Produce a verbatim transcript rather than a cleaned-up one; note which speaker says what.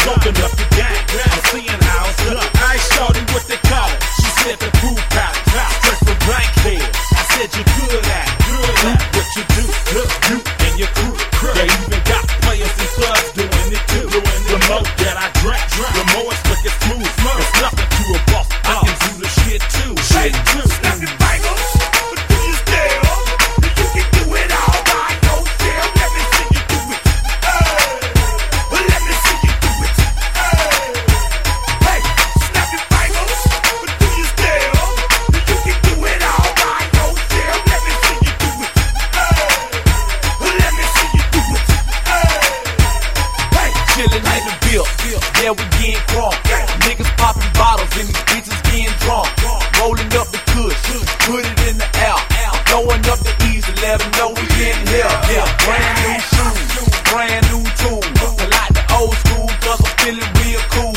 Speaker 1: Smoking up the gang, I'm seeing how's done. I ain't shorty what they call it. She said the pool pouch, straight from Bankhead. I said you good at it, good at what you do, look you and your crew. They even got players and clubs doing it too. The more that I drink, the more it's looking smooth. It's nothing to a boss. I can do the shit too. Shit too.
Speaker 2: Snapping bangles, but do you still? You can do it all by yourself. Let me see you do it. Hey, let me see you do it. Hey, hey, snapping bangles, but do you still? You can do it all by yourself. Let me see you do it. Hey, let me see you do it. Hey,
Speaker 3: Chillin' in the bill, yeah, we getting crunk. Niggas popping bottles and these bitches getting drunk. Rolling up the kush, put it in the air. Throwing up the easy, let them know we getting here. Yeah, brand new shoes, brand new tools. I like the old school, cause I'm feeling real cool.